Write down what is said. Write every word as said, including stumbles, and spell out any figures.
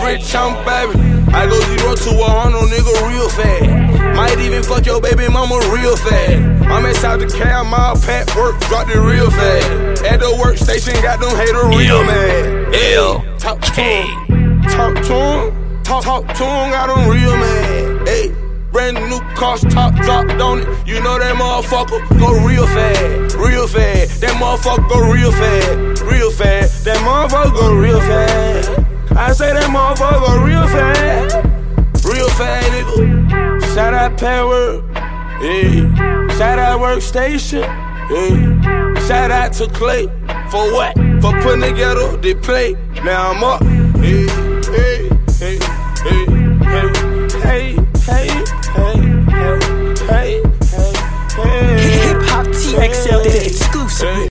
rich, I'm baby. I go zero to a hundred, nigga, real fast. Might even fuck your baby mama real fast. I'm inside the cab, my pack work, dropped it real fast. At the workstation, got them haters real mad. L Talk to him, talk to him, talk, talk to him, got them real mad. Hey, brand new cars, top dropped on it. You know that motherfucker go real fast, real fast. That motherfucker go real fast, real fast. That motherfucker go real fast. I say that motherfucker go real fast, real fast, nigga. Shout out Power, yeah. Shout out Workstation, yeah. Shout out to Clay for what? For putting together the play. Now I'm up, hey, hey, hey, hey, hey, hey, hey, hey, hey, hey, hey. Hip Hop T X L exclusive.